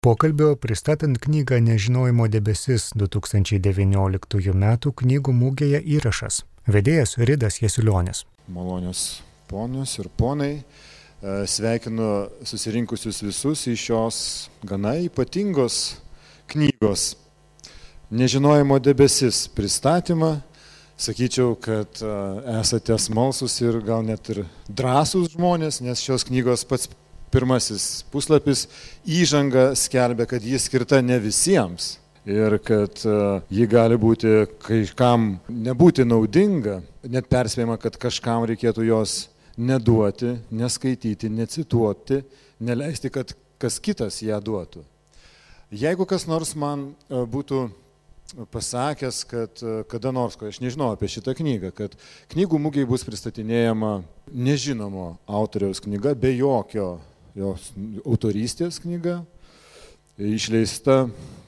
Pokalbio pristatant knygą Nežinojimo debesis 2019 m. knygų mugėje įrašas. Vedėjas Ridas Jasulionis. Malonios ponios ir ponai, sveikinu susirinkusius visus į šios gana ypatingos knygos Nežinojimo debesis pristatymą. Sakyčiau, kad esate smalsus ir gal net ir drąsūs žmonės, nes šios knygos pats pirmasis puslapis įžanga skelbia, kad ji skirta ne visiems ir kad ji gali būti kažkam nebūti naudinga, net perspėjama, kad kažkam reikėtų jos neduoti, neskaityti, necituoti, neleisti, kad kas kitas ją duotų. Jeigu kas nors man būtų pasakęs, kad kada nors, ko aš nežinau apie šitą knygą, kad knygų mugėje bus pristatinėjama nežinomo autoriaus knyga, be jokio jos autorystės knyga, išleista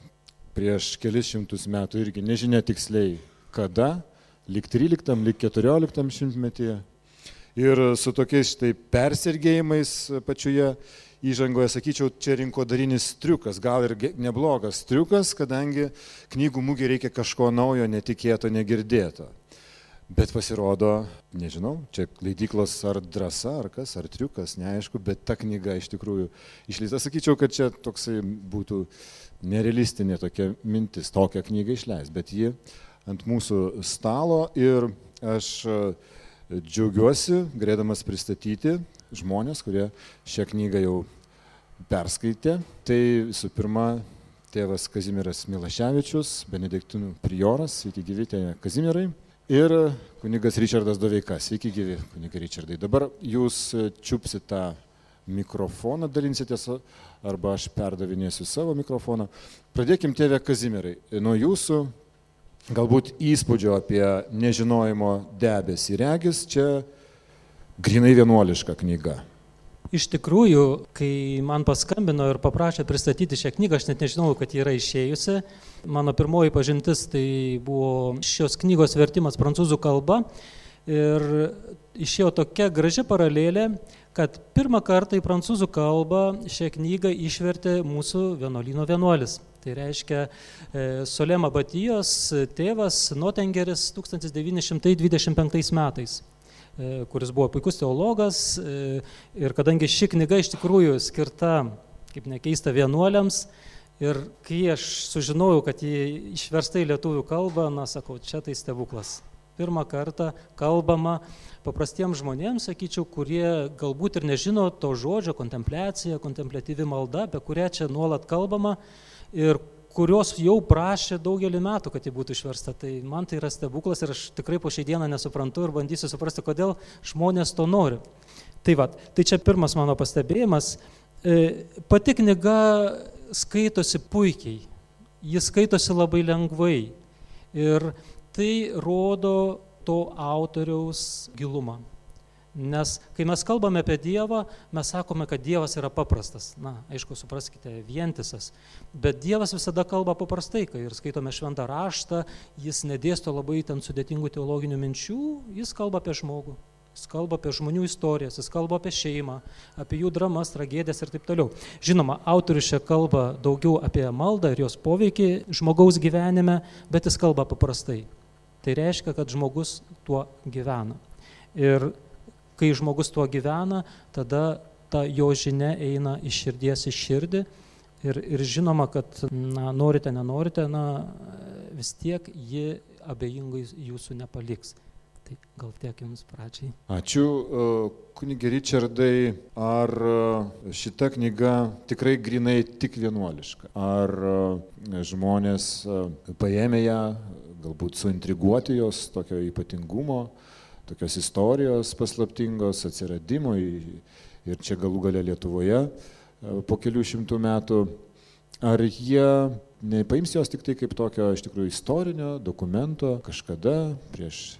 prieš kelis šimtus metų irgi nežinia tiksliai kada, lyg 13, lyg 14 šimtmetyje. Ir su tokiais štai persergėjimais pačioje įžangoje, sakyčiau, čia rinkodarinis triukas, gal ir neblogas triukas, kadangi knygų mugėje reikia kažko naujo, netikėto, negirdėto. Bet pasirodo, nežinau, čia leidyklos ar drąsa, ar kas, ar triukas, neaišku, bet ta knyga iš tikrųjų išleista. Sakyčiau, kad čia toksai būtų nerealistinė tokia mintis, tokią knygą išleis, bet ji ant mūsų stalo ir aš džiaugiuosi, galėdamas pristatyti žmonės, kurie šią knygą jau perskaitė. Tai visų pirma, tėvas Kazimieras Milaševičius, benediktinų prioras, sveiki gyvi tėve Kazimierai. Ir kunigas Ričardas Doveika. Sveiki gyvi, kunigai Ričardai. Dabar jūs čiupsit tą mikrofoną, dalinsitės, arba aš perdavinėsiu savo mikrofoną. Pradėkim, tėve Kazimierai, nuo jūsų galbūt įspūdžio apie Nežinojimo debesį. Regis čia grynai vienuoliška knyga. Iš tikrųjų, kai man paskambino ir paprašė pristatyti šią knygą, aš net nežinau, kad ji yra išėjusi. Mano pirmoji pažintis tai buvo šios knygos vertimas prancūzų kalba ir išėjo tokia graži paralelė, kad pirmą kartą į prancūzų kalbą šią knygą išvertė mūsų vienuolyno vienuolis. Tai reiškia Solema Batijos tėvas Notengeris 1925 metais. Kuris buvo puikus teologas ir kadangi ši knyga iš tikrųjų skirta, kaip nekeista, vienuoliams ir kai aš sužinojau, kad ji išversta į lietuvių kalbą, sakau, čia tai stebuklas. Pirmą kartą kalbama paprastiems žmonėms, sakyčiau, kurie galbūt ir nežino to žodžio kontempliacija, kontempliatyvi malda, apie kurią čia nuolat kalbama ir kurios jau prašė daugelį metų, kad ji būtų išversta. Tai man tai yra stebuklas ir aš tikrai po šiai dieną nesuprantu ir bandysiu suprasti, kodėl žmonės to nori. Tai čia pirmas mano pastebėjimas. Pati knyga skaitosi puikiai, ji skaitosi labai lengvai ir tai rodo to autoriaus gilumą. Nes kai mes kalbame apie Dievą, mes sakome, kad Dievas yra paprastas. Aišku, supraskite, vientisas. Bet Dievas visada kalba paprastai, kai ir skaitome šventą raštą, jis nedėsto labai ten sudėtingų teologinių minčių, jis kalba apie žmogų. Jis kalba apie žmonių istorijas, jis kalba apie šeimą, apie jų dramas, tragedijas ir taip toliau. Žinoma, autorius čia kalba daugiau apie maldą ir jos poveikį žmogaus gyvenime, bet jis kalba paprastai. Tai reiškia, kad žmogus tuo gyvena. Ir kai žmogus tuo gyvena, tada ta jo žinia eina iš širdies į širdį ir žinoma, kad norite, nenorite, vis tiek ji abejingai jūsų nepaliks. Tai gal tiek jums pradžiai. Ačiū, kunigi Ričardai. Ar šita knyga tikrai grinai tik vienuoliška? Ar žmonės paėmė ją, galbūt suintriguoti jos tokio ypatingumo, tokios istorijos paslaptingos atsiradimo ir čia galų gale Lietuvoje po kelių šimtų metų. Ar jie nepaims jos tik tai kaip tokio iš tikrųjų istorinio dokumento kažkada prieš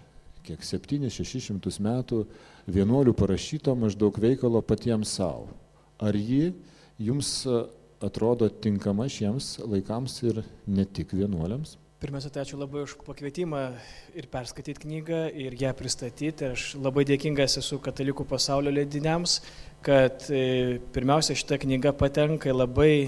700-600 metų vienuolių parašyto maždaug veikalo patiems savo? Ar ji jums atrodo tinkama šiems laikams ir ne tik vienuoliams? Pirmiausia, tai ačiū labai už pakvietimą ir perskaityti knygą, ir ją pristatyti. Aš labai dėkingas esu Katalikų pasaulio leidiniams, kad pirmiausia šita knyga patenka į labai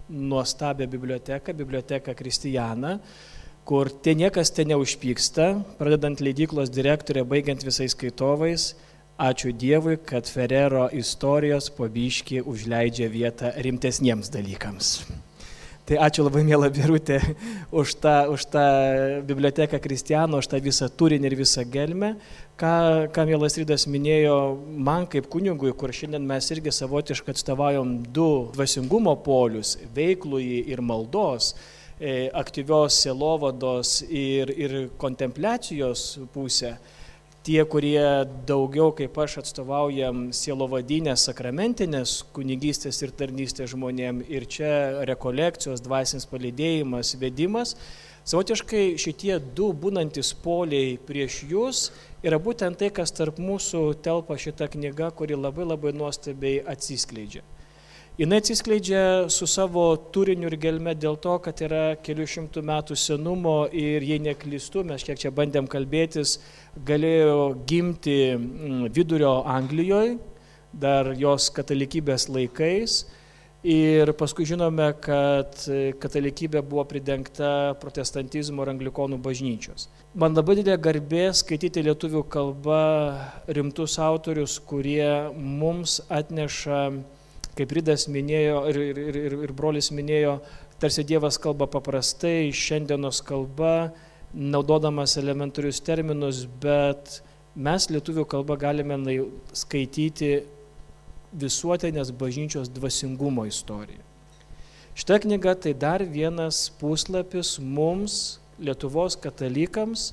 nuostabią biblioteką Kristijaną, kur niekas neužpyksta, pradedant leidyklos direktorė, baigiant visais skaitovais. Ačiū Dievui, kad Ferrero istorijos po biškį užleidžia vietą rimtesniems dalykams. Tai ačiū labai, miela Birutė, už tą biblioteką Kristijano, už tą visą turinį ir visą gelmę. Ką mielas Rydas minėjo, man kaip kunigui, kur šiandien mes irgi savotiškai atstovaujam du dvasingumo polius, veiklųjį ir maldos, aktyvios sielovados ir kontempliacijos pusę. Tie, kurie daugiau kaip aš atstovaujam sielovadinės, sakramentinės kunigystės ir tarnystės žmonėm, ir čia rekolekcijos, dvasinis palydėjimas, vedimas, savotiškai šitie du būnantis poliai prieš jūs yra būtent tai, kas tarp mūsų telpa šita knyga, kuri labai labai nuostabiai atsiskleidžia. Jis atsiskleidžia su savo turiniu ir gelme dėl to, kad yra kelių šimtų metų senumo ir jei neklystu, mes kiek čia bandėm kalbėtis, galėjo gimti vidurio Anglijoje, dar jos katalikybės laikais. Ir paskui žinome, kad katalikybė buvo pridengta protestantizmo ir anglikonų bažnyčios. Man labai didelė garbė skaityti lietuvių kalba rimtus autorius, kurie mums atneša, kaip Rydas minėjo ir brolis minėjo, tarsi Dievas kalba paprastai, šiandienos kalba, naudodamas elementarius terminus, bet mes lietuvių kalba galime skaityti visuotinės bažnyčios dvasingumo istoriją. Šita knyga tai dar vienas puslapis mums, Lietuvos katalikams,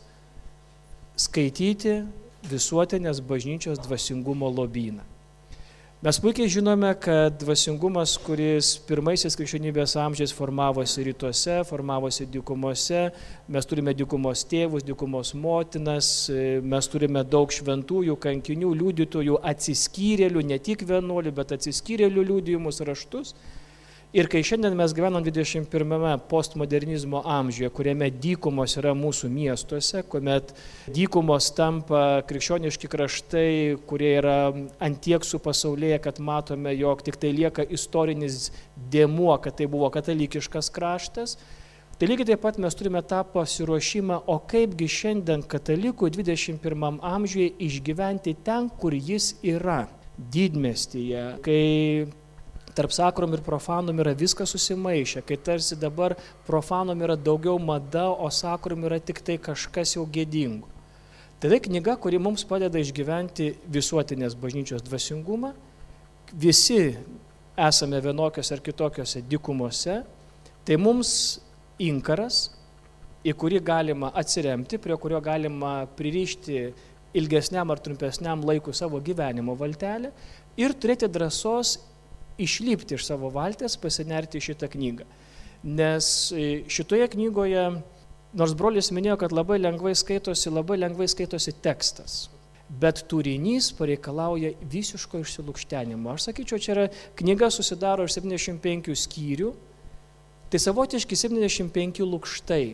skaityti visuotinės bažnyčios dvasingumo lobyną. Mes puikiai žinome, kad dvasingumas, kuris pirmaisiais krikščionybės amžiais formavosi rytuose, formavosi dykumose, mes turime dykumos tėvus, dykumos motinas, mes turime daug šventųjų, kankinių, liudytojų, atsiskyrėlių, ne tik vienuolių, bet atsiskyrėlių liudijimus raštus. Ir kai šiandien mes gyvenam 21 postmodernizmo amžiuje, kuriame dykumos yra mūsų miestuose, kuomet dykumos tampa krikščioniški kraštai, kurie yra antiek supasaulėję, kad matome, jog tik tai lieka istorinis dėmuo, kad tai buvo katalikiškas kraštas, tai lygiai taip pat mes turime tą pasiruošimą, o kaipgi šiandien katalikų 21 amžiuje išgyventi ten, kur jis yra, didmiestyje, kai tarp sakrum ir profanum yra viskas susimaišę, kai tarsi dabar profanum yra daugiau mada, o sakrum yra tik tai kažkas jau gėdingo. Tai knyga, kuri mums padeda išgyventi visuotinės bažnyčios dvasingumą. Visi esame vienokios ar kitokiose dykumose. Tai mums inkaras, į kurį galima atsiremti, prie kurio galima pririšti ilgesniam ar trumpesniam laikui savo gyvenimo valtelę ir turėti drąsos išlipti iš savo valties, pasinerti šitą knygą. Nes šitoje knygoje, nors brolis minėjo, kad labai lengvai skaitosi tekstas, bet turinys pareikalauja visiško išsilukštenimo. Aš sakyčiau, čia yra knyga susidaro iš 75 skyrių, tai savotiški 75 lukštai,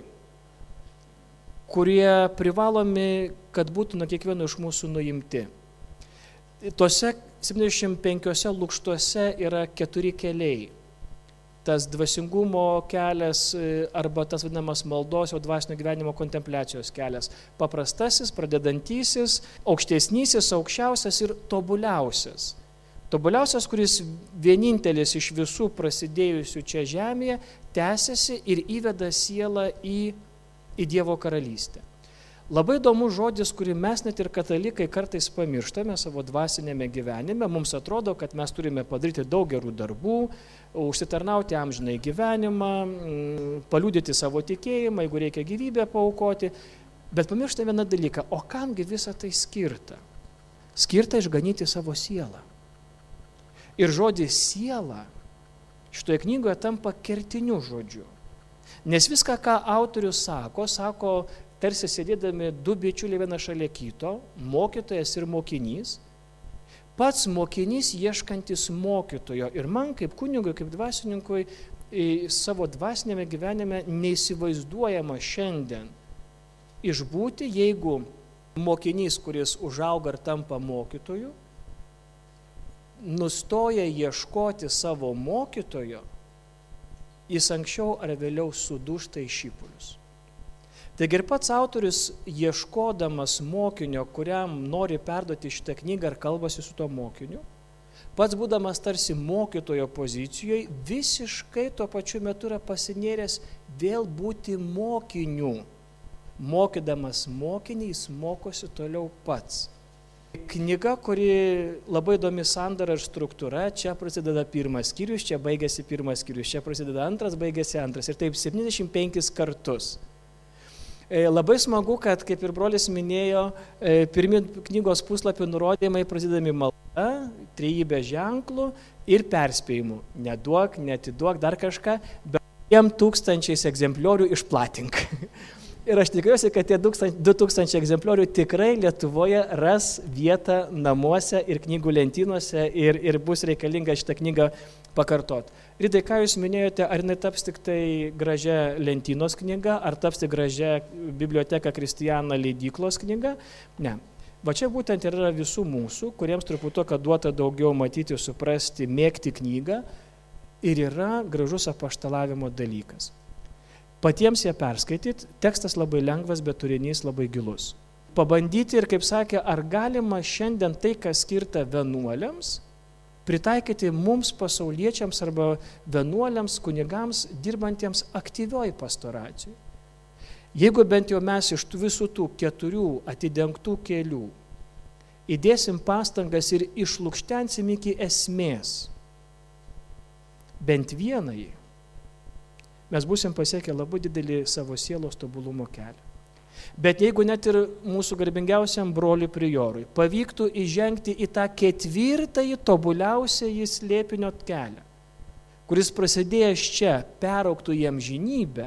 kurie privalomi, kad būtų nuo kiekvieno iš mūsų nuimti. Tose 75 lukštuose yra 4 keliai. Tas dvasingumo kelias arba tas vadinamas maldos, jau dvasinio gyvenimo kontempliacijos kelias. Paprastasis, pradedantysis, aukštesnysis, aukščiausias ir tobuliausias. Tobuliausias, kuris vienintelis iš visų prasidėjusių čia žemėje, tęsiasi ir įveda sielą į Dievo karalystę. Labai įdomus žodis, kurį mes net ir katalikai kartais pamirštame savo dvasinėme gyvenime. Mums atrodo, kad mes turime padaryti daug gerų darbų, užsitarnauti amžinai gyvenimą, paliudyti savo tikėjimą, jeigu reikia gyvybę paaukoti. Bet pamirštame vieną dalyką, o kamgi visą tai skirta? Skirta išganyti savo sielą. Ir žodis siela šitoje knygoje tampa kertiniu žodžiu. Nes viską, ką autorius sako, tarsi sėdėdami du bičiuliai viena šalia kito, mokytojas ir mokinys, pats mokinys ieškantis mokytojo. Ir man kaip kunigui, kaip dvasininkui, savo dvasinėme gyvenime neįsivaizduojama šiandien išbūti, jeigu mokinys, kuris užauga ir tampa mokytoju, nustoja ieškoti savo mokytojo jis anksčiau ar vėliau sudūžta į šipulius. Taigi ir pats autorius, ieškodamas mokinio, kuriam nori perduoti šitą knygą ar kalbasi su tuo mokiniu, pats būdamas tarsi mokytojo pozicijoje, visiškai tuo pačiu metu yra pasinėręs vėl būti mokiniu. Mokydamas mokinį, jis mokosi toliau pats. Knyga, kuri labai įdomi sandara ir struktūra, čia prasideda pirmas skyrius, čia baigėsi pirmas skyrius, čia prasideda antras, baigėsi antras ir taip 75 kartus. Labai smagu, kad, kaip ir brolis minėjo, pirmi knygos puslapių nurodymai prasidedami malda, trejybės ženklų ir perspėjimu. Neduok, netiduok, dar kažką, bet 1000 egzempliorių išplatink. Ir aš tikiuosi, kad tie 2000 egzempliorių tikrai Lietuvoje ras vietą namuose ir knygų lentynose ir bus reikalinga šitą knygą pakartot. Rydai, ką jūs minėjote, ar jinai taps tik tai gražia lentynos knyga, ar taps tik gražia Biblioteka Kristijana leidyklos knyga? Ne. Va čia būtent yra visų mūsų, kuriems truputoką duota daugiau matyti, suprasti, mėgti knygą ir yra gražus apaštalavimo dalykas. Patiems ją perskaityti, tekstas labai lengvas, bet turinys labai gilus. Pabandyti ir, kaip sakė, ar galima šiandien tai, kas skirta vienuoliams, pritaikyti mums pasauliečiams arba vienuoliams, kunigams, dirbantiems aktyvioj pastoracijoj. Jeigu bent jau mes iš visų tų 4 atidengtų kelių įdėsim pastangas ir išlukštensim iki esmės, bent vienai, mes būsim pasiekę labai didelį savo sielos tobulumo kelią. Bet jeigu net ir mūsų garbingiausiam broliui priorui pavyktų įžengti į tą 4 tobuliausiąjį slėpinio kelią, kuris prasidėjęs čia peraugtų į amžinybę,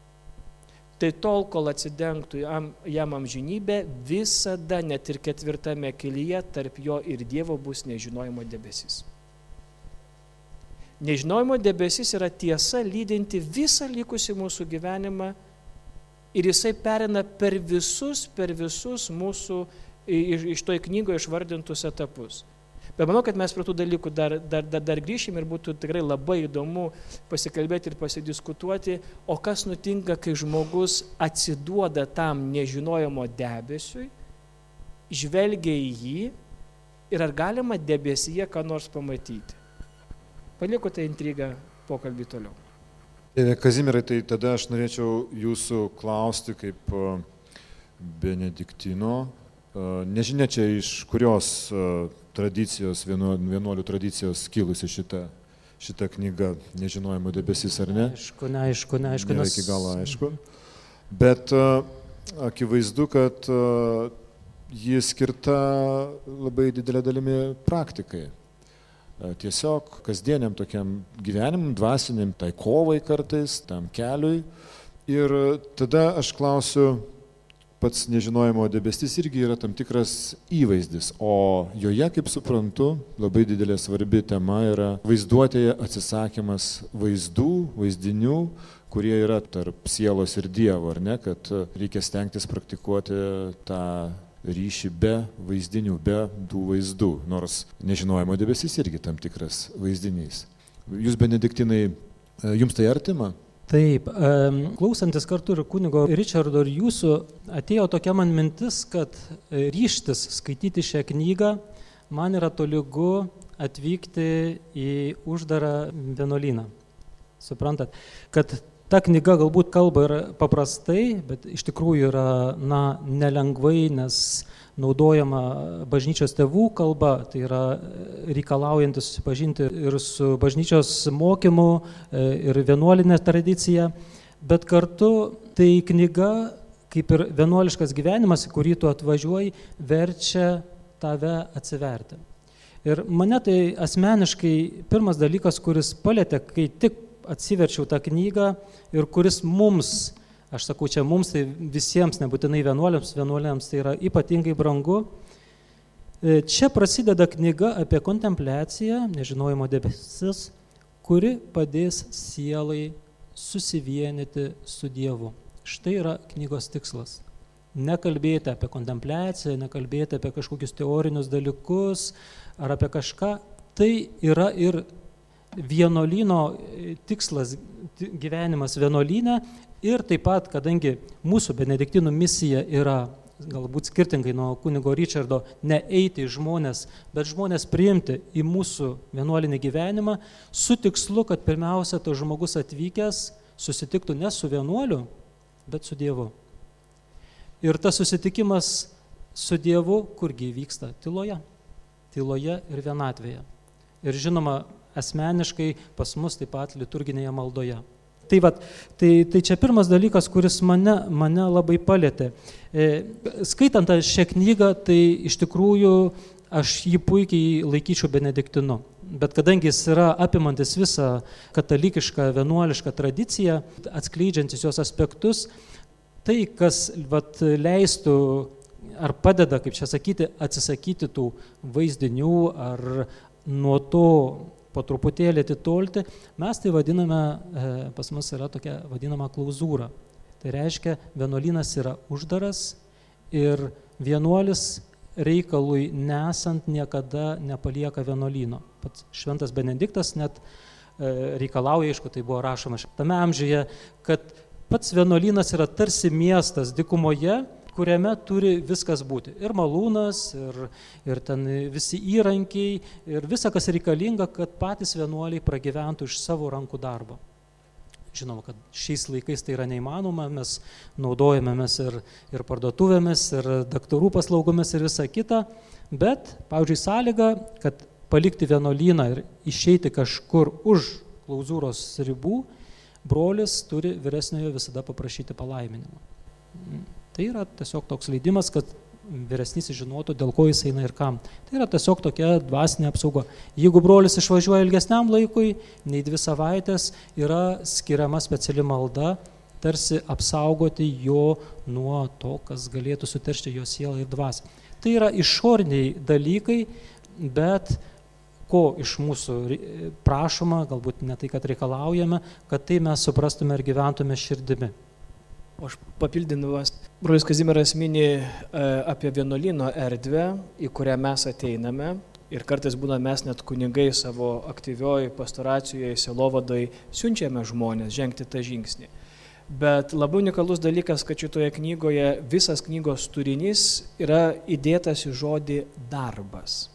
tai tol, kol atsidengtų jam amžinybė, visada net ir 4 kelyje tarp jo ir Dievo bus nežinojimo debesis. Nežinojimo debesis yra tiesa lydinti visą likusį mūsų gyvenimą ir jisai perina per visus mūsų iš toj knygoje išvardintus etapus. Bet manau, kad mes prie tų dalykų dar grįšim ir būtų tikrai labai įdomu pasikalbėti ir pasidiskutuoti, o kas nutinka, kai žmogus atsiduoda tam nežinojimo debesiui, žvelgia į jį ir ar galima debesyje ką nors pamatyti. Palieku tą intrigą pokalbį toliau. Kazimierai, tai tada aš norėčiau jūsų klausti kaip benediktino. Nežinia čia iš kurios tradicijos, vienuolių tradicijos kilusi šita knyga Nežinojimo debesis, ar ne? Neaišku. Nėra iki galo aišku. Bet akivaizdu, kad ji skirta labai didelė dalimi praktikai. Tiesiog kasdieniam tokiam gyvenimui, dvasiniam, tai kovai kartais, tam keliui. Ir tada aš klausiu, pats nežinojimo debesis irgi yra tam tikras įvaizdis, o joje, kaip suprantu, labai didelė svarbi tema yra vaizduotėje atsisakymas vaizdų, vaizdinių, kurie yra tarp sielos ir Dievo, ar ne, kad reikia stengtis praktikuoti tą ryšį be vaizdinių, be tų vaizdų, nors nežinojimo debesis irgi tam tikras vaizdinys. Jūs, benediktinai, jums tai artima? Taip, klausantis kartu ir kunigo Ričardo ir jūsų, atėjo tokia man mintis, kad ryžtis skaityti šią knygą man yra tolygu atvykti į uždarą vienuolyną. Suprantat, kad ta knyga galbūt kalba ir paprastai, bet iš tikrųjų yra nelengvai, nes naudojama bažnyčios tėvų kalba, tai yra reikalaujantis susipažinti ir su bažnyčios mokymu, ir vienuolinė tradicija, bet kartu tai knyga, kaip ir vienuoliškas gyvenimas, į kurį tu atvažiuoji, verčia tave atsiverti. Ir mane tai asmeniškai pirmas dalykas, kuris palietė, kai tik atsiverčiau tą knygą ir kuris mums, aš sakau čia mums, tai visiems, nebūtinai vienuoliams tai yra ypatingai brangu. Čia prasideda knyga apie kontempliaciją, nežinojimo debesis, kuri padės sielai susivienyti su Dievu. Štai yra knygos tikslas. Nekalbėti apie kontempliaciją, nekalbėti apie kažkokius teorinius dalykus ar apie kažką. Tai yra ir vienuolyno tikslas gyvenimas vienuolyne ir taip pat, kadangi mūsų benediktinų misija yra galbūt skirtingai nuo kunigo Ričardo, ne eiti į žmonės, bet žmonės priimti į mūsų vienuolinį gyvenimą su tikslu, kad pirmiausia, to žmogus atvykęs susitiktų ne su vienuoliu, bet su Dievu. Ir tas susitikimas su Dievu, kurgi vyksta? Tyloje. Tyloje ir vienatvėje. Ir žinoma, asmeniškai pas mus taip pat liturginėje maldoje. Tai čia pirmas dalykas, kuris mane labai palėtė. Skaitant šią knygą, tai iš tikrųjų aš jį puikiai laikyčiau benediktinu. Bet kadangi jis yra apimantis visą katalikišką, vienuolišką tradiciją, atskleidžiantis jos aspektus, tai, kas leistų ar padeda, kaip čia sakyti, atsisakyti tų vaizdinių ar nuo to po truputėlį atitolti, mes tai vadiname, pas mus yra tokia vadinama klauzūra. Tai reiškia, vienuolynas yra uždaras ir vienuolis reikalui nesant niekada nepalieka vienuolyno. Pats šventas Benediktas net reikalauja, aišku, tai buvo rašoma šitame amžiuje, kad pats vienuolynas yra tarsi miestas dykumoje, kuriame turi viskas būti. Ir malūnas, ir ten visi įrankiai, ir visa, kas reikalinga, kad patys vienuoliai pragyventų iš savo rankų darbo. Žinoma, kad šiais laikais tai yra neįmanoma, mes naudojamės ir parduotuvėmis, ir daktarų paslaugomis, ir visa kita, bet, pavyzdžiui, sąlyga, kad palikti vienuolyną ir išeiti kažkur už klauzūros ribų, brolis turi vyresniojo visada paprašyti palaiminimo. Tai yra tiesiog toks leidimas, kad vyresnysis žinotų, dėl ko jis eina ir kam. Tai yra tiesiog tokia dvasinė apsauga. Jeigu brolis išvažiuoja ilgesniam laikui, nei 2 savaitės, yra skiriama speciali malda, tarsi apsaugoti jo nuo to, kas galėtų suteršti jo sielą ir dvasią. Tai yra išoriniai dalykai, bet ko iš mūsų prašoma, galbūt ne tai, kad reikalaujame, kad tai mes suprastume ir gyventume širdimi. Aš papildinuos, brolis Kazimieras mini apie vienuolyno erdvę, į kurią mes ateiname ir kartais būna mes net kunigai savo aktyvioj pastoracijoje, sielovadoj siunčiame žmonės žengti tą žingsnį. Bet labai unikalus dalykas, kad šitoje knygoje visas knygos turinys yra įdėtas į žodį darbas.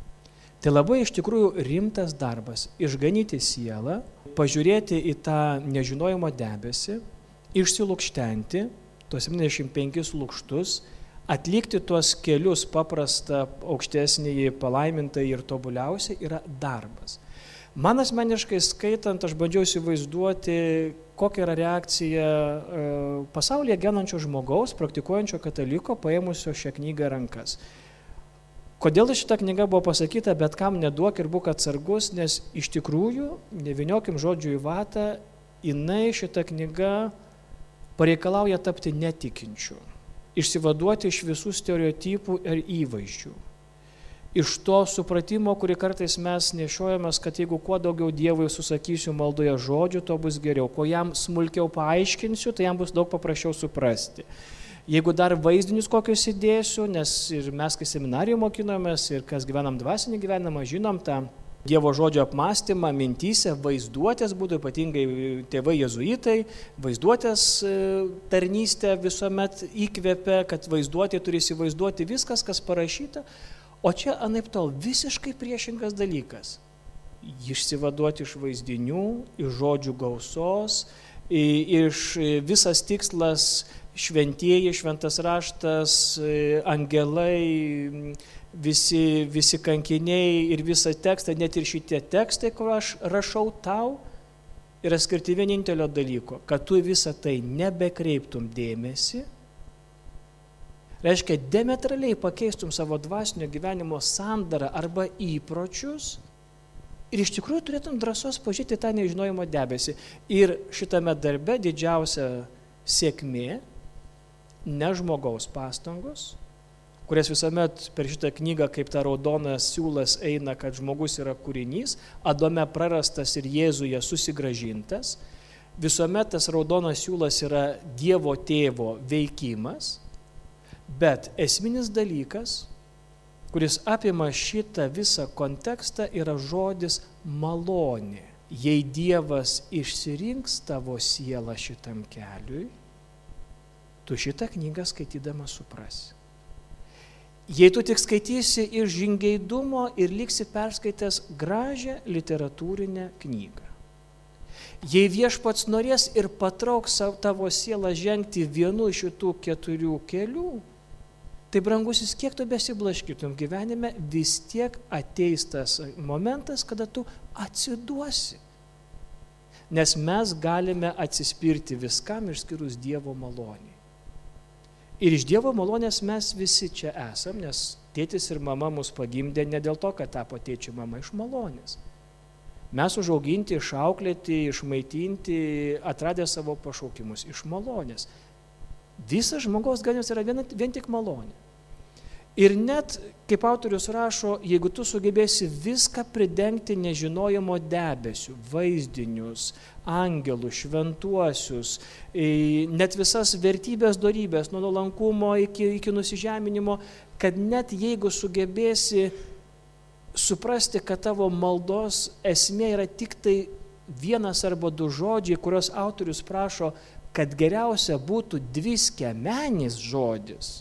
Tai labai iš tikrųjų rimtas darbas – išganyti sielą, pažiūrėti į tą nežinojimo debesį, išsilukštenti tuos 75 lukštus, atlikti tuos kelius paprastą, aukštesnįjį, palaimintą ir tobuliausią yra darbas. Man asmeniškai skaitant, aš bandžiau įsivaizduoti, kokia yra reakcija pasaulyje gyvenančio žmogaus, praktikuojančio kataliko, paėmusio šią knygą rankas. Kodėl šita knyga buvo pasakyta, bet kam neduok ir būk atsargus, nes iš tikrųjų, nevyniokim žodžių į vatą, jinai šita knyga pareikalauja tapti netikinčiu, išsivaduoti iš visų stereotipų ir įvaizdžių. Iš to supratimo, kurį kartais mes nešiojamės, kad jeigu kuo daugiau Dievui susakysiu maldoje žodžių, to bus geriau. Kuo jam smulkiau paaiškinsiu, tai jam bus daug paprasčiau suprasti. Jeigu dar vaizdinius kokius įdėsiu, nes ir mes, kai seminarijoje mokinomės, ir kas gyvenam dvasinį gyvenimą, žinom tą Dievo žodžio apmąstymą mintyse, vaizduotės būdų, ypatingai tėvai jezuitai, vaizduotės tarnystę visuomet įkvepia, kad vaizduotė turi įsivaizduoti viskas, kas parašyta, o čia anaiptol visiškai priešingas dalykas. Išsivaduoti iš vaizdinių, iš žodžių gausos, iš visas tikslas šventieji, šventas raštas, angelai, visi kankiniai ir visą tekstą, net ir šitie tekstai, kur aš rašau tau, yra skirti vienintelio dalyko, kad tu visą tai nebekreiptum dėmesį, reiškia, diametraliai pakeistum savo dvasinio gyvenimo sandarą arba įpročius ir iš tikrųjų turėtum drąsos pažinti tą nežinojimo debesį. Ir šitame darbe didžiausia sėkmė, ne žmogaus pastangos, kurias visuomet per šitą knygą kaip ta raudonas siūlas eina, kad žmogus yra kūrinys, Adome prarastas ir Jėzuje susigrąžintas. Visuomet tas raudonas siūlas yra Dievo tėvo veikimas, bet esminis dalykas, kuris apima šitą visą kontekstą, yra žodis malonė. Jei Dievas išsirinks tavo sielą šitam keliui, tu šitą knygą skaitydama suprasi. Jei tu tik skaitysi iš žingeidumo ir liksi perskaitęs gražią literatūrinę knygą. Jei Viešpats norės ir patrauks tavo sielą žengti vienu iš šitų 4 kelių, tai brangusis, kiek tu besiblaškytum gyvenime, vis tiek ateis tas momentas, kada tu atsiduosi. Nes mes galime atsispirti viskam išskyrus Dievo malonį. Ir iš Dievo malonės mes visi čia esam, nes tėtis ir mama mus pagimdė ne dėl to, kad tapo tėčiu mama, iš malonės. Mes užauginti, išauklėti, išmaitinti, atradę savo pašaukimus iš malonės. Visas žmogaus gyvenimas yra vien tik malonė. Ir net, kaip autorius rašo, jeigu tu sugebėsi viską pridengti nežinojimo debesių, vaizdinius, angelus, šventuosius, net visas vertybės, dorybės, nuo nuolankumo iki nusižeminimo, kad net jeigu sugebėsi suprasti, kad tavo maldos esmė yra tik tai 1 arba 2 žodžiai, kurios autorius prašo, kad geriausia būtų 2 skiemenis žodis.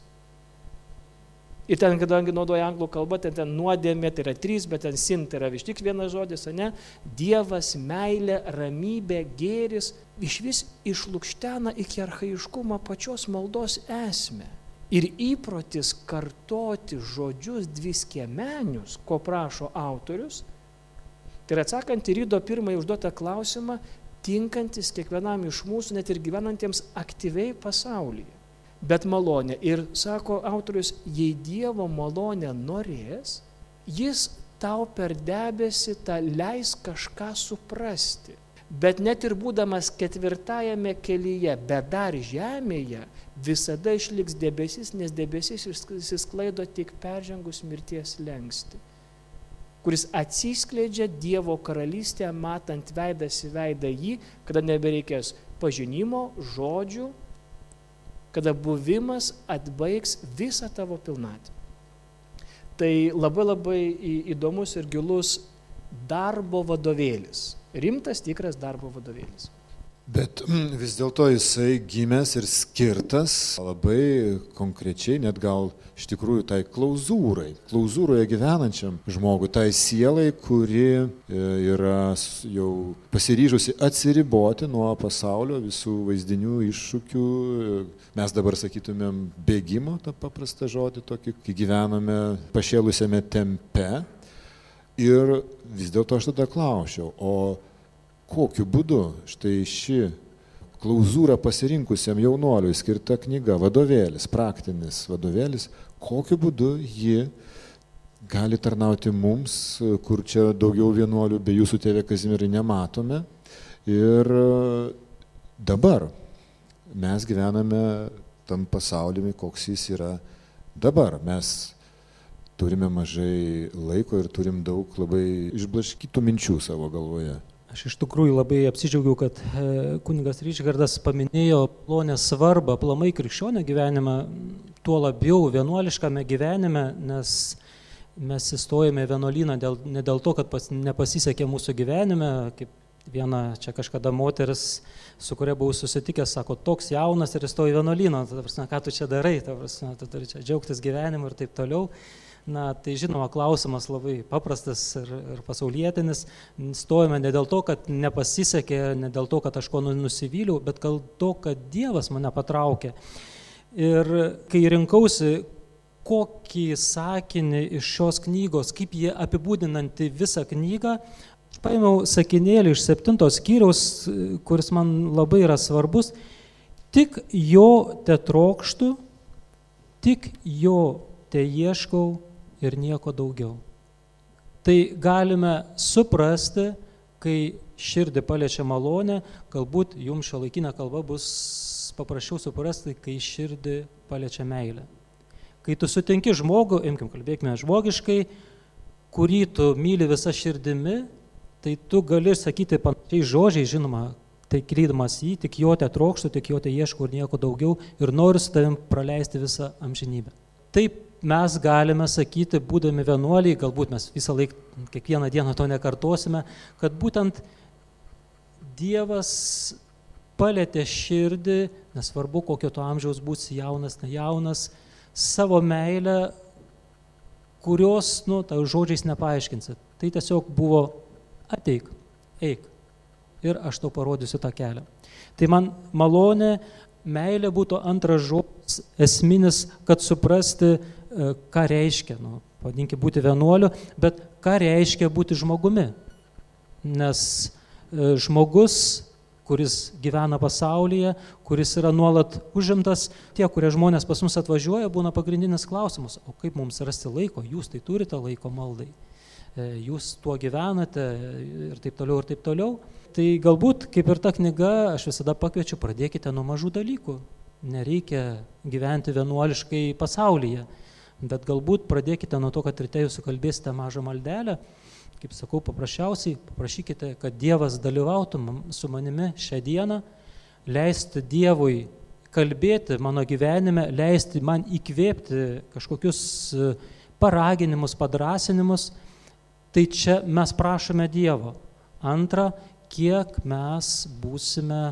Ir ten, kadangi naudoja anglų kalbą, ten nuodėmė, tai yra 3, bet ten sin, tai yra vis tik 1 žodis, ne? Dievas, meilė, ramybė, gėris, išvis išlukštena iki archaiškumo pačios maldos esmę. Ir įprotis kartoti žodžius 2 skiemenius, ko prašo autorius, tai yra atsakant į Rydo pirmąjį užduotą klausimą, tinkantis kiekvienam iš mūsų, net ir gyvenantiems aktyviai pasaulyje. Bet malonė. Ir sako autorius, jei Dievo malonė norės, jis tau per debesį leis kažką suprasti. Bet net ir būdamas 4 kelyje, bet dar žemėje, visada išliks debesis, nes debesis išsisklaido tik peržengus mirties slenkstį, kuris atsiskleidžia Dievo karalystėje, matant veidas į veidą jį, kada nebereikės pažinimo, žodžių, kada buvimas atbaigs visą tavo pilnatvę. Tai labai įdomus ir gilus darbo vadovėlis. Rimtas, tikras darbo vadovėlis. Bet vis dėlto jisai gimęs ir skirtas labai konkrečiai, net gal iš tikrųjų tai klauzūroje gyvenančiam žmogui, tai sielai, kuri yra jau pasiryžusi atsiriboti nuo pasaulio visų vaizdinių, iššūkių. Mes dabar sakytumėm bėgimo, tą paprastą žodį tokį, kai gyvename pašėlusiame tempe. Ir vis dėlto aš tada klausčiau, o kokiu būdu štai ši klauzūrą pasirinkusiam jaunuoliui skirta knyga, vadovėlis, praktinis vadovėlis, kokiu būdu ji gali tarnauti mums, kur čia daugiau vienuolių be jūsų, tėve Kazimierai, nematome. Ir dabar mes gyvename tam pasaulyje, koks jis yra dabar. Mes turime mažai laiko ir turim daug labai išblaškytų minčių savo galvoje. Aš iš tikrųjų labai apsidžiaugiau, kad kunigas Ryčgardas paminėjo malonės svarbą aplamai krikščionio gyvenime, tuo labiau vienuoliškame gyvenime, nes mes įstojame į vienuolyną ne dėl to, kad nepasisekė mūsų gyvenime, kaip viena čia kažkada moteris, su kuria buvau susitikęs, sako, toks jaunas ir įstojo į vienuolyną, ką tu čia darai, tu turi čia džiaugtis gyvenimu ir taip toliau. Na, tai žinoma, klausimas labai paprastas ir pasaulietinis. Stojame ne dėl to, kad nepasisekė, ne dėl to, kad aš ko nusivyliau, bet dėl to, kad Dievas mane patraukė. Ir kai rinkausi, kokį sakinį iš šios knygos, kaip jie apibūdinanti visą knygą, aš paėmiau sakinėlį iš 7 skyriaus, kuris man labai yra svarbus. Tik jo te trokštu, tik jo te ieškau ir nieko daugiau. Tai galime suprasti, kai širdį paliečia malonė, galbūt jums šiuolaikinė kalba bus paprasčiau suprasti, kai širdį paliečia meilė. Kai tu sutinki žmogų, kalbėkime žmogiškai, kurį tu myli visą širdimi, tai tu gali sakyti panašiai žodžiai, žinoma, tai krydamas jį, tik jo te trokštu, tik jo te ieškau ir nieko daugiau ir noriu su tavim praleisti visą amžinybę. Taip mes galime sakyti, būdami vienuoliai, galbūt mes visą laiką, kiekvieną dieną to nekartosime, kad būtent Dievas palietė širdį, nesvarbu, kokio to amžiaus būsi, jaunas, nejaunas, savo meilę, kurios, tai žodžiais nepaaiškinsi. Tai tiesiog buvo ateik, eik ir aš tau parodysiu tą kelią. Tai man malonė, meilė būtų antras žodis esminis, kad suprasti, ką reiškia, vadinkim, būti vienuoliu, bet ką reiškia būti žmogumi. Nes žmogus, kuris gyvena pasaulyje, kuris yra nuolat užimtas, tie, kurie žmonės pas mus atvažiuoja, būna pagrindinis klausimas, o kaip mums rasti laiko, jūs tai turite laiko maldai, jūs tuo gyvenate ir taip toliau, ir taip toliau. Tai galbūt, kaip ir ta knyga, aš visada pakviečiu, pradėkite nuo mažų dalykų. Nereikia gyventi vienuoliškai pasaulyje, bet galbūt pradėkite nuo to, kad ryte jūs sukalbėsite mažą maldelę. Kaip sakau, paprasčiausiai paprašykite, kad Dievas dalyvautų su manimi šią dieną, leisti Dievui kalbėti mano gyvenime, leisti man įkvėpti kažkokius paraginimus, padrąsinimus. Tai čia mes prašome Dievo. Antra, kiek mes būsime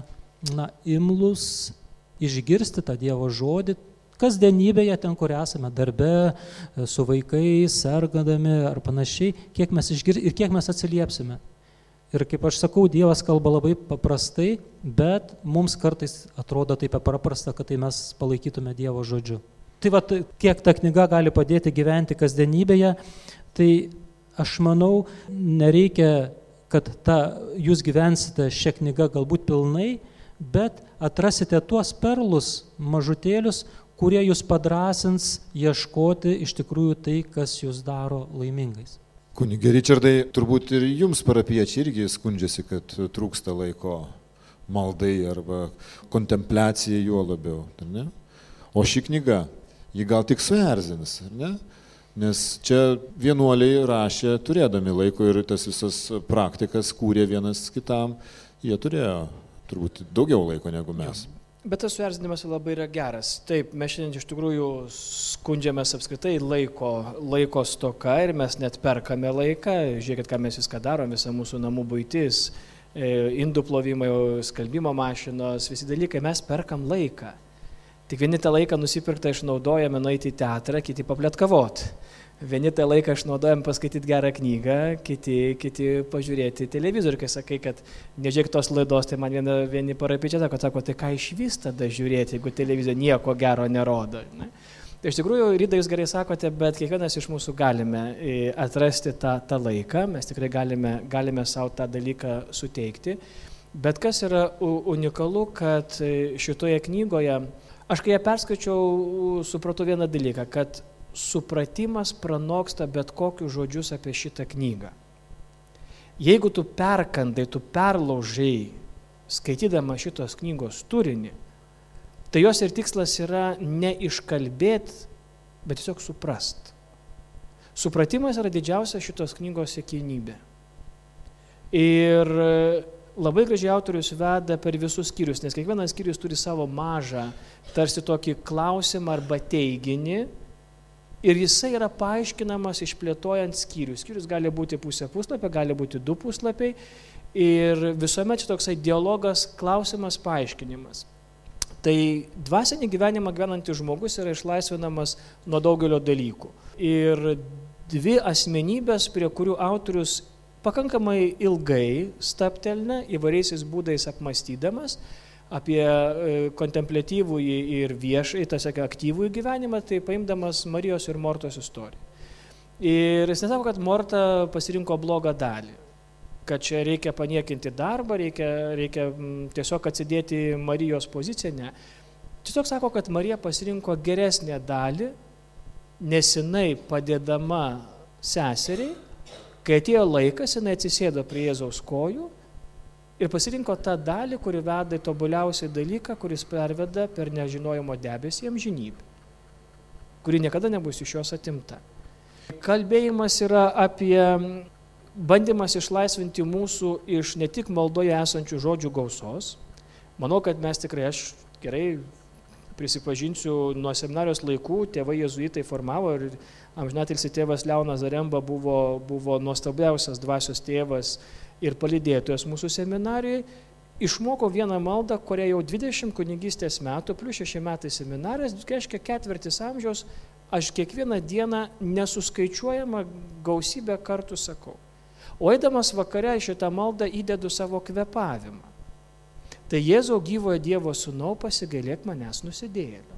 imlūs išgirsti tą Dievo žodį, kasdienybėje, ten, kur esame, darbe, su vaikais, sergadami ar panašiai, kiek mes ir kiek mes atsiliepsime. Ir kaip aš sakau, Dievas kalba labai paprastai, bet mums kartais atrodo taip paprasta, kad tai mes palaikytume Dievo žodžiu. Tai va, kiek ta knyga gali padėti gyventi kasdienybėje, tai aš manau, nereikia, kad jūs gyvensite šią knygą galbūt pilnai, bet atrasite tuos perlus, mažutėlius, kurie jūs padrąsins ieškoti iš tikrųjų tai, kas jūs daro laimingais. Kunige Ričardai, turbūt ir jums parapiečiai irgi skundžiasi, kad trūksta laiko maldai arba kontempliacijai juo labiau. Ne? O ši knyga, ji gal tik suerzins, ar ne? Nes čia vienuoliai rašė turėdami laiko ir tas visas praktikas kūrė vienas kitam, jie turėjo turbūt daugiau laiko negu mes. Bet tas suerzinimas labai yra geras. Taip, mes šiandien iš tikrųjų skundžiamės apskritai laiko stoka ir mes net perkame laiką. Žiūrėkit, ką mes viską darom, visa mūsų namų buitis, indų plovimai, skalbimo mašinos, visi dalykai, mes perkam laiką. Tik vieni tą laiką nusipirktą išnaudojame nueiti į teatrą, kiti papletkavot. Vieni tą laiką išnaudojame paskaityti gerą knygą, kiti pažiūrėti televizorių. Kai sakai, kad nežiūrėk tos laidos, tai man vieni parapiečiai sako, tai ką iš vis tada žiūrėti, jeigu televizija nieko gero nerodo. Ne? Tai iš tikrųjų, Ryda, jūs gerai sakote, bet kiekvienas iš mūsų galime atrasti tą laiką, mes tikrai galime savo tą dalyką suteikti. Bet kas yra unikalu, kad šitoje knygoje, aš kai ją perskaičiau, supratau vieną dalyką, kad supratimas pranoksta bet kokius žodžius apie šitą knygą. Jeigu tu perkandai, tu perlaužai, skaitydama šitos knygos turinį, tai jos ir tikslas yra ne iškalbėti, bet tiesiog suprast. Supratimas yra didžiausia šitos knygos siekiamybė. Ir labai gražiai autorius veda per visus skyrius, nes kiekvienas skyrius turi savo mažą, tarsi tokį klausimą arba teiginį, ir jisai yra paaiškinamas išplėtojant skyrius. Skyrius gali būti pusė puslapio, gali būti 2 puslapiai ir visuomet toksai dialogas, klausimas, paaiškinimas. Tai dvasinį gyvenimą gyvenantis žmogus yra išlaisvinamas nuo daugelio dalykų. Ir 2 asmenybės, prie kurių autorius pakankamai ilgai staptelna, įvairiais būdais apmąstydamas apie kontempliatyvųjį ir viešai, aktyvųjį gyvenimą, tai paimdamas Marijos ir Mortos istoriją. Ir jis nesako, kad Morta pasirinko blogą dalį, kad čia reikia paniekinti darbą, reikia tiesiog atsidėti Marijos poziciją, ne. Tiesiog sako, kad Marija pasirinko geresnę dalį, nes jinai padėdama seseriai, kai atėjo laikas, jinai atsisėdo prie Jėzaus kojų, ir pasirinko tą dalį, kuri veda į tobuliausią dalyką, kuris perveda per nežinojimo debesį amžinybę, kuri niekada nebus iš jos atimta. Kalbėjimas yra apie bandymas išlaisvinti mūsų iš ne tik maldoje esančių žodžių gausos. Manau, kad mes tikrai, aš gerai Prisipažinsiu, nuo seminarijos laikų tėvai jėzuitai formavo ir amžinatilsį tėvas Leonas Zaremba buvo nuostabiausias dvasios tėvas ir palydėtojas mūsų seminarijoje. Išmokau vieną maldą, kurią jau 20 kunigystės metų, plus 6 metai seminarijos, reiškia 4 amžiaus, aš kiekvieną dieną nesuskaičiuojamą gausybę kartų sakau. O eidamas vakare šitą maldą įdedu savo kvepavimą. Tai Jėzau gyvojo Dievo sūnau, pasigailėk manęs nusidėjėlio.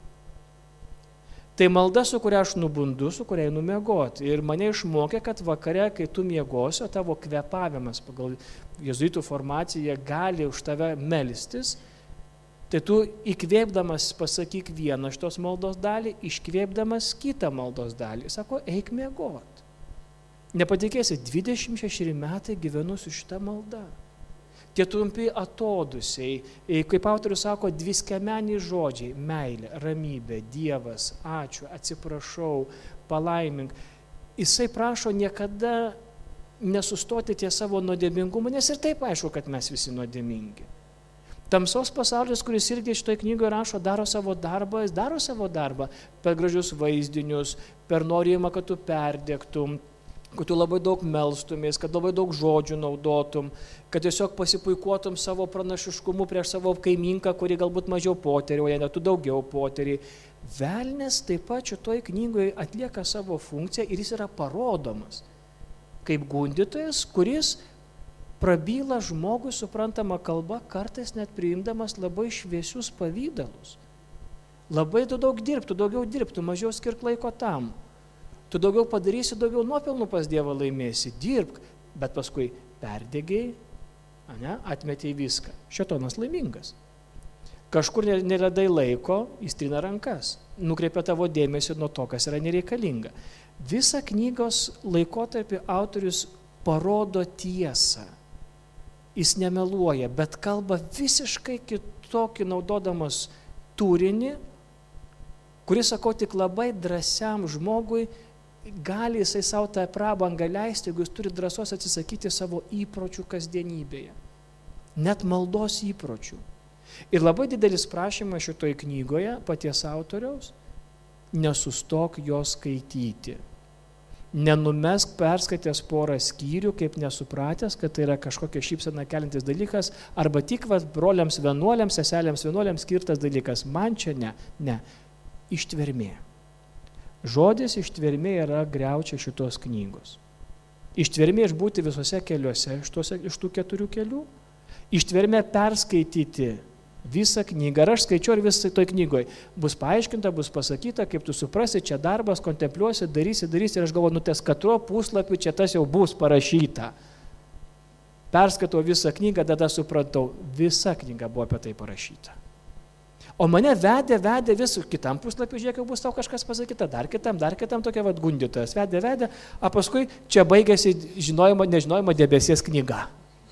Tai malda, su kuria aš nubundu, su kuria einu miegoti. Ir mane išmokė, kad vakare, kai tu miegosi, o tavo kvepavimas pagal jėzuitų formaciją gali už tave melstis, tai tu įkvėpdamas pasakyk vieną šitos maldos dalį, iškvėpdamas kitą maldos dalį. Sako, eik miegoti. Nepatikėsi, 26 metai gyvenu su šitą maldą. Tie trumpi atodusiai, kaip autorius sako, dviskemeniai žodžiai, meilė, ramybė, Dievas, ačiū, atsiprašau, palaimink. Jisai prašo niekada nesustoti ties savo nuodėmingumu, nes ir taip aišku, kad mes visi nuodėmingi. Tamsos pasaulis, kuris irgi šitoje knygoje rašo, daro savo darbą, jis daro savo darbą per gražius vaizdinius, per norėjimą, kad tu perdegtum, kad tu labai daug melstumės, kad labai daug žodžių naudotum, kad tiesiog pasipuikuotum savo pranašiškumu prieš savo kaimynką, kuri galbūt mažiau poteriuoja, net tu daugiau poterį. Velnias taip pat šitoje knygoje atlieka savo funkciją ir jis yra parodomas kaip gundytojas, kuris prabyla žmogui suprantama kalba, kartais net priimdamas labai šviesius pavydalus. Labai tu daug dirbtų, daugiau dirbtų, mažiau skirk laiko tam. Tu daugiau padarysi, daugiau nuopelnų pas Dievą laimėsi, dirbk, bet paskui perdėgiai, atmetėjai viską. Šėtonas laimingas. Kažkur neradai laiko, jis trina rankas, nukreipia tavo dėmesį nuo to, kas yra nereikalinga. Visą knygos laikotarpį autorius parodo tiesą. Jis nemeluoja, bet kalba visiškai kitokį naudodamas turinį, kuris, sakau, tik labai drąsiam žmogui gali jisai savo tą prabangą leisti, jeigu jis turi drąsos atsisakyti savo įpročių kasdienybėje. Net maldos įpročių. Ir labai didelis prašymas šitoje knygoje paties autoriaus – nesustok jos skaityti. Nenumesk perskaitęs porą skyrių, kaip nesupratęs, kad tai yra kažkokia šypsena keliantis dalykas, arba tik broliams vienuoliams, seselėms vienuoliams skirtas dalykas. Man čia ne. Ištvermė. Žodis ištvermė yra griaučia šitos knygos. Ištvermė išbūti visose keliuose iš tų 4 kelių. Ištvermė perskaityti visą knygą. Ar aš skaičiu, ar visai toj knygoje bus paaiškinta, bus pasakyta, kaip tu suprasi, čia darbas, kontempliuosi, darysi ir aš galvoju, ties 4 puslapių čia tas jau bus parašyta. Perskaitau visą knygą, tada supratau, visa knyga buvo apie tai parašyta. O mane vedė visų kitam puslapiu, žiūrėk, jau bus tau kažkas pasakyta, dar kitam tokia gundytojas, vedė, o paskui čia baigėsi nežinojimo debesies knyga.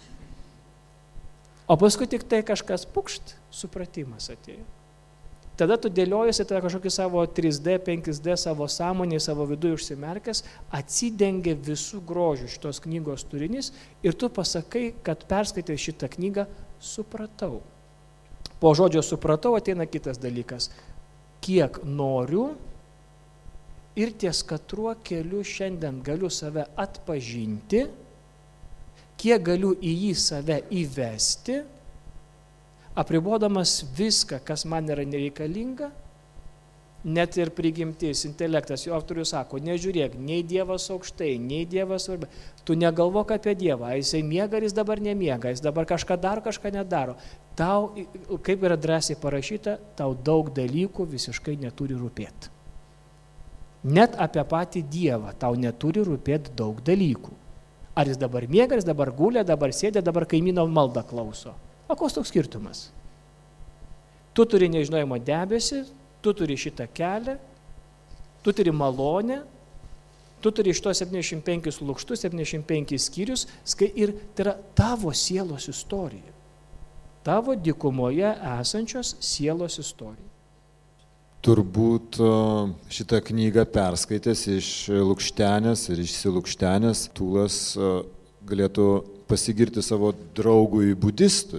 O paskui tik tai kažkas pukšt, supratimas atėjo. Tada tu dėliojasi kažkokį savo 3D, 5D, savo sąmonį, savo viduje užsimerkęs, atsidengia visų grožių šitos knygos turinys ir tu pasakai, kad perskaitęs šitą knygą supratau. Po žodžio supratau ateina kitas dalykas. Kiek noriu ir ties katruo keliu šiandien galiu save atpažinti, kiek galiu į jį save įvesti, apribodamas viską, kas man yra nereikalinga, net ir prigimtis, intelektas, jo autorius sako, nežiūrėk, nei Dievas aukštai, nei Dievas svarbi, tu negalvok apie Dievą, jisai miega, jis dabar nemiega, jis dabar kažką daro, kažką nedaro. Tau, kaip yra drąsiai parašyta, tau daug dalykų visiškai neturi rūpėti. Net apie patį Dievą tau neturi rūpėti daug dalykų. Ar jis dabar miega, ar jis dabar gulė, dabar sėdė, dabar kaimyno maldą klauso. O koks toks skirtumas? Tu turi nežinojimo debesį, tu turi šitą kelią, tu turi malonę, tu turi iš to 75 lukštus, 75 skyrius ir tai yra tavo sielos istorija. Tavo dykumoje esančios sielos istorija. Turbūt šitą knygą perskaitęs iš lukštenės ir išsilukštenės, Tūlas galėtų pasigirti savo draugui budistui.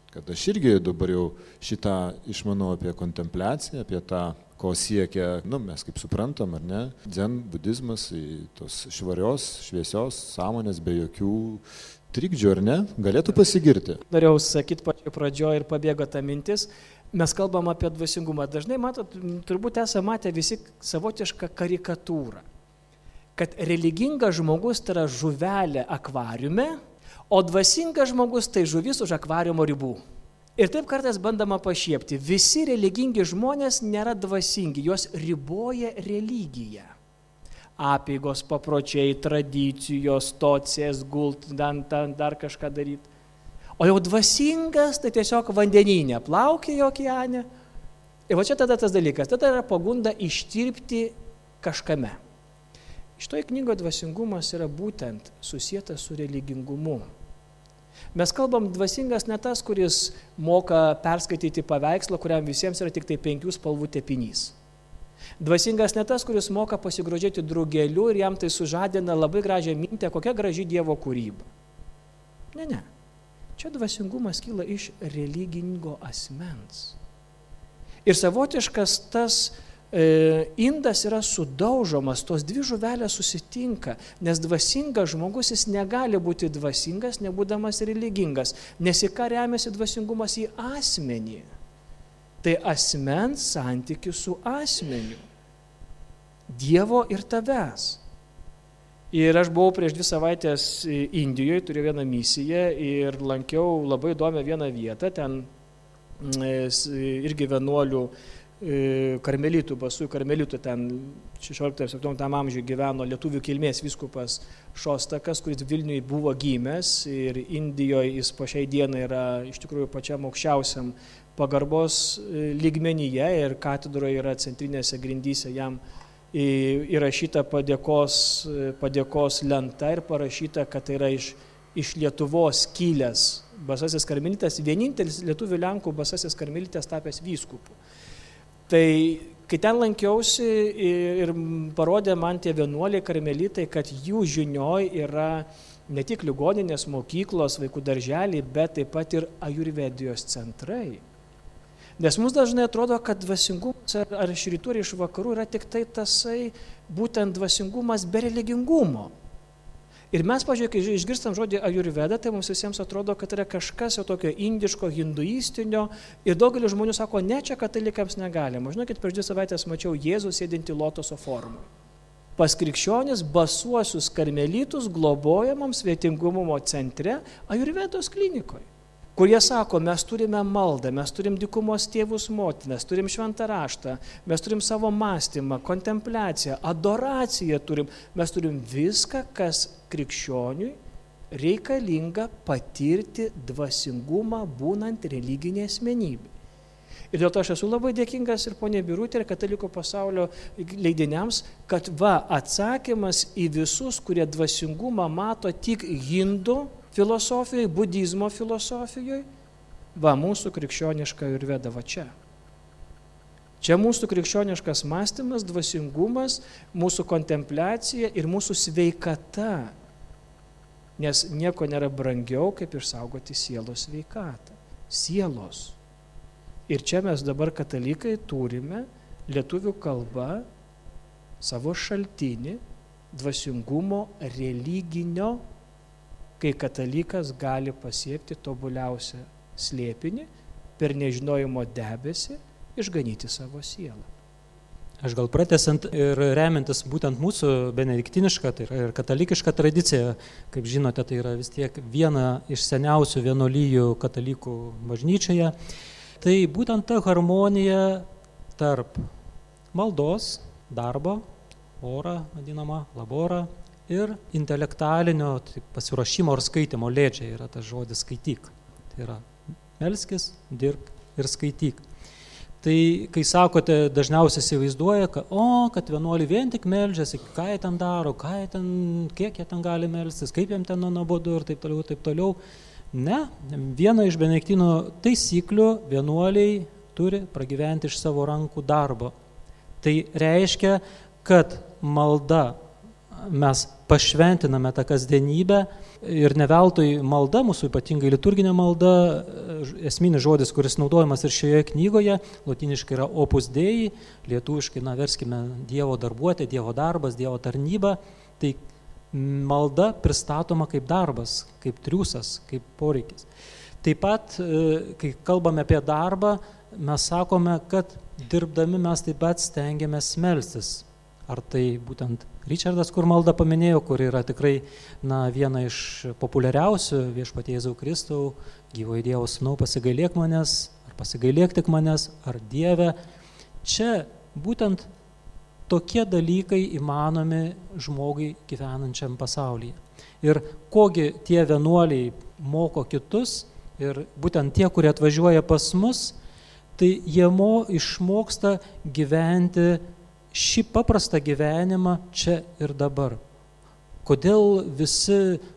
kad aš irgi dabar jau šitą išmanau apie kontempliaciją, apie tą, ko siekia, mes kaip suprantam, ar ne, dzen, budizmas, tos švarios, šviesios sąmonės be jokių trikdžių, ar ne, galėtų pasigirti. Norėjau sakyti pačioje pradžioje ir pabėgo ta mintis. Mes kalbam apie dvasingumą. Dažnai, matot, turbūt esame matę visi savotišką karikatūrą, kad religingas žmogus tai yra žuvelė akvariume, o dvasingas žmogus tai žuvis už akvariumo ribų. Ir taip kartais bandama pašiepti. Visi religingi žmonės nėra dvasingi, juos riboja religija. Apeigos, papročiai, tradicijos, tocės, gult, dar kažką daryti. O jau dvasingas, tai tiesiog vandenyne plaukioja okeane. Ir va čia tada tas dalykas, tada yra pagunda ištirpti kažkame. Šitoje knygoje dvasingumas yra būtent susietas su religingumu. Mes kalbam dvasingas ne tas, kuris moka perskaityti paveikslą, kuriam visiems yra tik tai 5 spalvų tepinys. Dvasingas ne tas, kuris moka pasigrožėti drugeliu ir jam tai sužadina labai gražią mintę, kokia graži Dievo kūryba. Ne. Čia dvasingumas kyla iš religingo asmens. Ir savotiškas tas indas yra sudaužomas, tos dvi žuvelės susitinka, nes dvasingas žmogus jis negali būti dvasingas, nebūdamas religingas, nes į ką remiasi dvasingumas į asmenį. Tai asmens santykis su asmeniu, Dievo ir tavęs. Ir aš buvau prieš 2 savaitės Indijoje, turėjau vieną misiją ir lankiau labai įdomią vieną vietą, ten irgi vienuolių karmelitų, basųjų karmelitų, ten 16-17 amžiuje gyveno lietuvių kilmės vyskupas Šostakas, kuris Vilniuje buvo gimęs ir Indijoje jis po šiai dienai yra iš tikrųjų pačiam aukščiausiam pagarbos lygmenyje ir katedroje yra centrinėse grindyse jam įrašyta padėkos lenta ir parašyta, kad tai yra iš Lietuvos kilęs basasis karmelitas, vienintelis lietuvių Lenkų basasis karmelitas tapęs vyskupu. Tai kai ten lankiausi ir parodė man tie vienuoliai karmelitai, kad jų žinioj yra ne tik ligoninės, mokyklos, vaikų darželiai, bet taip pat ir ajurvedijos centrai. Nes mums dažnai atrodo, kad dvasingumas ar iš rytų ir iš vakarų yra tik tai tasai būtent dvasingumas be religingumo. Ir mes, pažiūrėjau, kai išgirstam žodį ajurveda, tai mums visiems atrodo, kad yra kažkas jau tokio indiško, hinduistinio ir daugelis žmonių sako, ne, čia katalikams negalima. Žinokit, prieš 2 savaitės mačiau Jėzų sėdinti lotoso formų. Pas krikščionis basuosius karmelitus globojamam svetingumo centre ajurvedos klinikoje, kur jie sako, mes turime maldą, mes turim dykumos tėvus motinas, turim šventą raštą, mes turim savo mąstymą, kontempliaciją, adoraciją turim, mes turim viską, kas krikščioniui reikalinga patirti dvasingumą būnant religinė asmenybė. Ir dėl to aš esu labai dėkingas ir ponė Birutė ir katalikų pasaulio leidiniams, kad atsakymas į visus, kurie dvasingumą mato tik hindų filosofijoje, budizmo filosofijoje, mūsų krikščioniška ajurveda va čia. Čia mūsų krikščioniškas mąstymas, dvasingumas, mūsų kontempliacija ir mūsų sveikata. Nes nieko nėra brangiau, kaip išsaugoti sielos sveikatą. Sielos. Ir čia mes dabar katalikai turime lietuvių kalba savo šaltinį dvasingumo religinio, kai katalikas gali pasiekti tobuliausią slėpinį, per nežinojimo debesį išganyti savo sielą. Aš gal pratęsiant ir remiantis būtent mūsų benediktinišką, tai yra ir katalikišką tradiciją, kaip žinote, tai yra vis tiek viena iš seniausių vienuolijų katalikų bažnyčioje, tai būtent ta harmonija tarp maldos, darbo, ora, vadinama, labora, ir intelektualinio pasiruošimo ar skaitimo, lėdžiai yra tas žodis skaityk. Tai yra melskis, dirbk ir skaityk. Tai, kai sakote, dažniausiai įsivaizduoja, kad vienuoliai vien tik meldžiasi, ką jie ten daro, kiek jie ten gali melstis, kaip jiem ten nuobodu ir taip toliau. Ne, viena iš benediktinių taisyklių vienuoliai turi pragyventi iš savo rankų darbo. Tai reiškia, kad malda mes pašventiname tą kasdienybę ir ne veltui malda, mūsų ypatingai liturginė malda, esminis žodis, kuris naudojamas ir šioje knygoje, lotyniškai yra opus dei, lietuviškai, verskime Dievo darbuotė, Dievo darbas, Dievo tarnyba, tai malda pristatoma kaip darbas, kaip triūsas, kaip poreikis. Taip pat, kai kalbame apie darbą, mes sakome, kad dirbdami mes taip pat stengiamės melstis. Ar tai būtent Ričardas, kur maldą paminėjo, kur yra tikrai viena iš populiariausių Viešpatie Jėzau Kristau, gyvojo Dievo Sūnau, pasigailėk manęs, ar pasigailėk tik manęs, ar Dieve. Čia būtent tokie dalykai įmanomi žmogui gyvenančiam pasaulyje. Ir kogi tie vienuoliai moko kitus, ir būtent tie, kurie atvažiuoja pas mus, tai jie išmoksta gyventi šį paprastą gyvenimą čia ir dabar. Kodėl visi,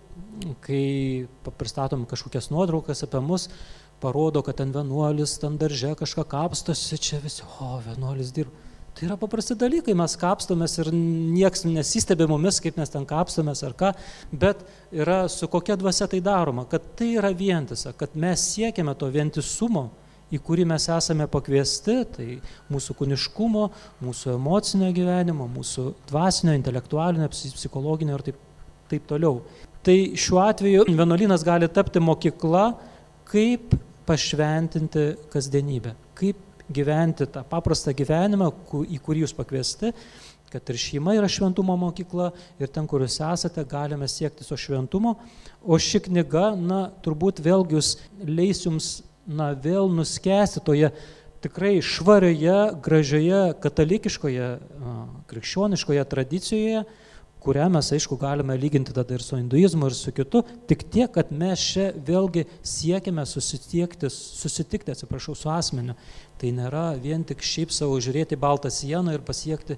kai pristatom kažkokias nuotraukas apie mus, parodo, kad ten vienuolis, ten darže kažką kapstosi, čia visi, vienuolis dirba. Tai yra paprasti dalykai, mes kapstomės ir nieks nesistebė mumis, kaip mes ten kapstomės ar ką, bet yra su kokia dvasia tai daroma, kad tai yra vientisa, kad mes siekiame to vientisumo, į kurį mes esame pakviesti, tai mūsų kūniškumo, mūsų emocinio gyvenimo, mūsų dvasinio, intelektualinio, psichologinio ir taip toliau. Tai šiuo atveju vienuolynas gali tapti mokykla, kaip pašventinti kasdienybę, kaip gyventi tą paprastą gyvenimą, į kurį jūs pakviesti, kad ir šeima yra šventumo mokykla ir ten, kur jūs esate, galime siekti to šventumo. O ši knyga, turbūt vėlgi jūs leis jums vėl nuskęsti toje tikrai švarioje, gražioje, katalikiškoje, krikščioniškoje tradicijoje, kurią mes, aišku, galime lyginti tada ir su hinduizmu, ir su kitu, tik tiek, kad mes čia vėlgi siekime susitikti, su asmeniu. Tai nėra vien tik šiaip savo žiūrėti baltą sieną ir pasiekti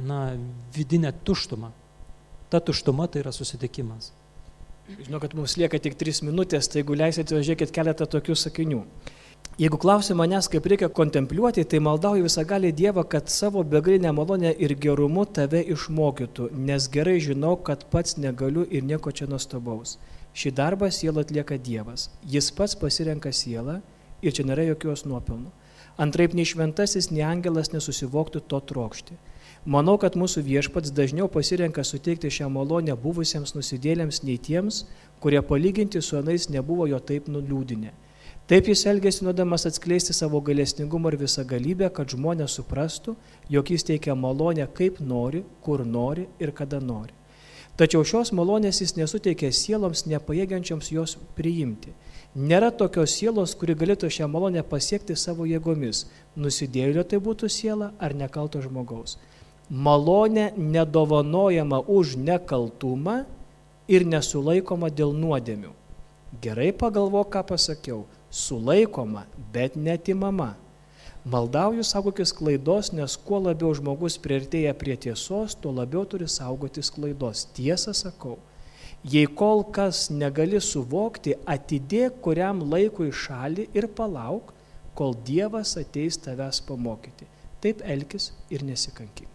vidinę tuštumą. Ta tuštuma tai yra susitikimas. Žinau, kad mums lieka tik 3 minutės, tai jeigu leisite, žiūrėkit keletą tokių sakinių. Jeigu klausi manęs, kaip reikia kontempliuoti, tai maldauju visagalį Dievą, kad savo begalinę malonę ir gerumu tave išmokytų, nes gerai žinau, kad pats negaliu ir nieko čia nuostabaus. Šį darbą sielą atlieka Dievas. Jis pats pasirenka sielą ir čia nėra jokios nuopelnų. Antraip nei šventasis, nei angelas nesusivoktų to trokšti. Manau, kad mūsų Viešpats dažniau pasirenka suteikti šią malonę buvusiems nusidėlėms nei tiems, kurie palyginti su anais nebuvo jo taip nuliūdinę. Taip jis elgėsi, norėdamas atskleisti savo gailestingumą ir visagalybę, kad žmonės suprastų, jog jis teikia malonę kaip nori, kur nori ir kada nori. Tačiau šios malonės jis nesuteikia sieloms nepajėgiančioms jos priimti. Nėra tokios sielos, kuri galėtų šią malonę pasiekti savo jėgomis. Nusidėjėlio tai būtų siela ar nekalto žmogaus. Malonė nedovanojama už nekaltumą ir nesulaikoma dėl nuodėmių. Gerai pagalvok, ką pasakiau. Sulaikoma, bet netimama. Maldauju, saugokis klaidos, nes kuo labiau žmogus priartėja prie tiesos, tuo labiau turi saugotis klaidos. Tiesą sakau. Jei kol kas negali suvokti, atidėk kuriam laikui šalį ir palauk, kol Dievas ateis tavęs pamokyti. Taip elkis ir nesikankink.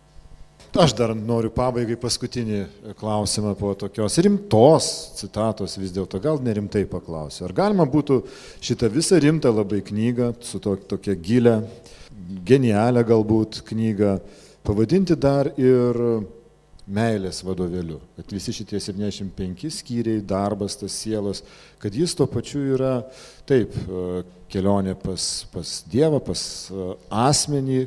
Aš dar noriu pabaigai paskutinį klausimą po tokios rimtos citatos vis dėlto, gal nerimtai paklausiu. Ar galima būtų šitą visą rimtą labai knygą, su tokia gilę, genialią galbūt knygą, pavadinti dar ir meilės vadovėliu, kad visi šitie 75 skyriai, darbas, tas sielos, kad jis tuo pačiu yra, taip, kelionė pas Dievą, pas asmenį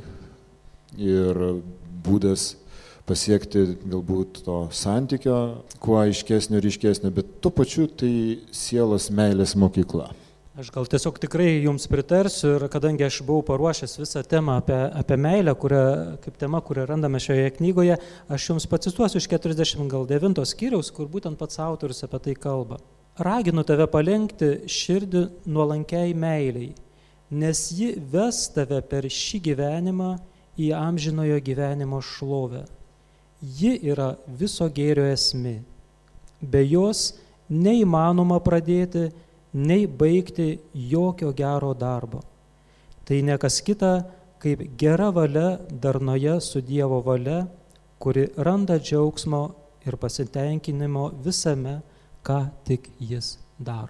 ir būdas pasiekti galbūt to santykio, kuo aiškesnio, ryškesnio, bet tuo pačiu tai sielos meilės mokykla. Aš gal tiesiog tikrai jums pritarsiu ir kadangi aš buvau paruošęs visą temą apie meilę, kaip tema, kurią randame šioje knygoje, aš jums pacituosiu iš 49 skyriaus, kur būtent pats autorius apie tai kalba. Raginu tave palenkti širdį nuolankiai meiliai, nes ji ves tave per šį gyvenimą į amžinojo gyvenimo šlovę. Ji yra viso gėrio esmė. Be jos neįmanoma pradėti, nei baigti jokio gero darbo. Tai ne kas kita, kaip gera valia darnoje su Dievo valia, kuri randa džiaugsmo ir pasitenkinimo visame, ką tik jis daro.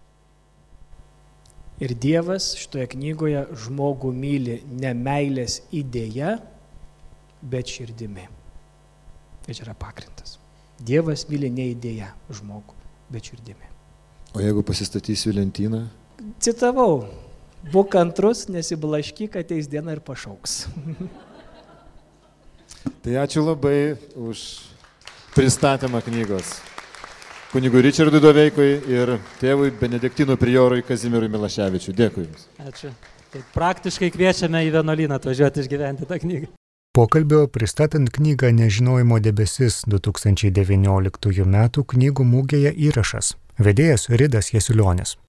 Ir Dievas šitoje knygoje žmogų myli ne meilės idėja, bet širdimi. Tai čia yra pagrindas. Dievas myli ne idėja žmogų, bet širdimi. O jeigu pasistatysiu lentyną? Citavau, būk kantrus, nesiblaškyk, ateis diena ir pašauks. Tai ačiū labai už pristatymą knygos kunigui Ričardui Doveikui ir tėvui Benediktinų priorui Kazimierui Milaševičiui. Dėkui Jums. Ačiū. Tai praktiškai kviečiame į vienuolyną atvažiuoti išgyventi tą knygą. Pokalbio pristatant knygą Nežinojimo debesis 2019 m. knygų mugėje įrašas. Vedėjas Ridas Jasulionis.